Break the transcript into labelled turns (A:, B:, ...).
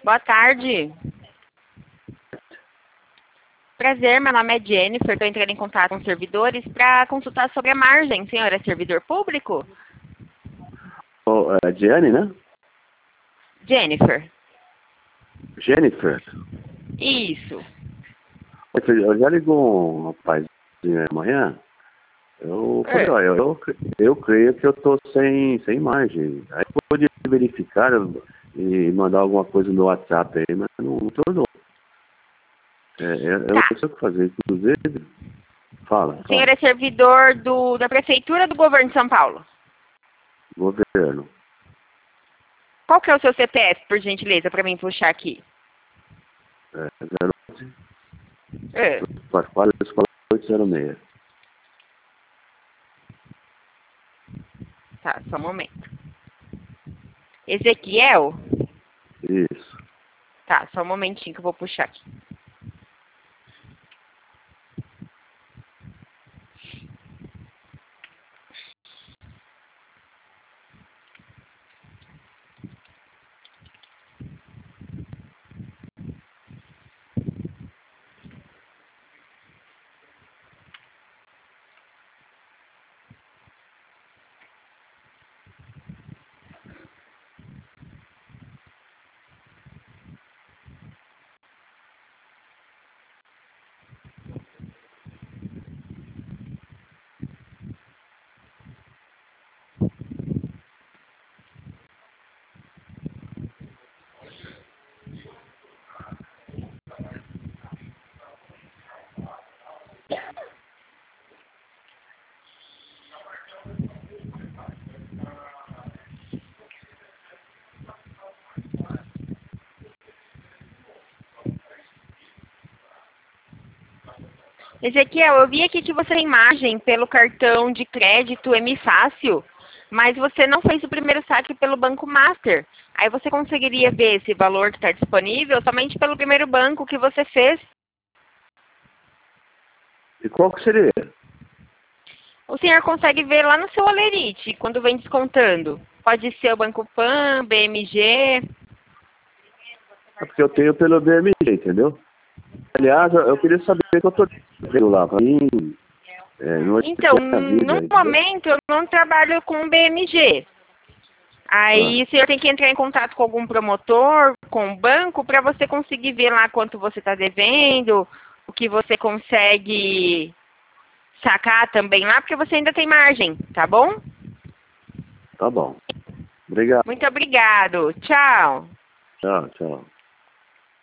A: Boa tarde. Prazer, meu nome é Jennifer. Estou entrando em contato com os servidores para consultar sobre a margem. Senhor, é servidor público?
B: É Jenny, né?
A: Jennifer.
B: Jennifer.
A: Isso.
B: Eu já ligou um rapaz amanhã. Eu falei, olha, eu creio que eu tô sem margem. Aí pode verificar e mandar alguma coisa no WhatsApp aí, mas não tornou. Eu não sei o que fazer. Inclusive, fala.
A: O senhor é servidor da Prefeitura ou do Governo de São Paulo?
B: Governo.
A: Qual que é o seu CPF, por gentileza, para mim puxar aqui?
B: 011
A: É.
B: 44 806.
A: Tá, só um momento. Ezequiel?
B: Isso.
A: Tá, só um momentinho que eu vou puxar aqui. Ezequiel, eu vi aqui que você tem margem pelo cartão de crédito M-Fácil, mas você não fez o primeiro saque pelo Banco Master. Aí você conseguiria ver esse valor que está disponível somente pelo primeiro banco que você fez.
B: E qual que seria?
A: O senhor consegue ver lá no seu Olerite, quando vem descontando. Pode ser o Banco Pan, BMG.
B: É porque eu tenho pelo BMG, entendeu? Aliás, eu queria saber o que eu tô vendo lá. Pra mim,
A: Então, no momento, eu não trabalho com BMG. Aí o senhor tem que entrar em contato com algum promotor, com o banco, para você conseguir ver lá quanto você está devendo, o que você consegue sacar também lá, porque você ainda tem margem, tá bom?
B: Tá bom. Obrigado.
A: Muito obrigado. Tchau.
B: Tchau, tchau.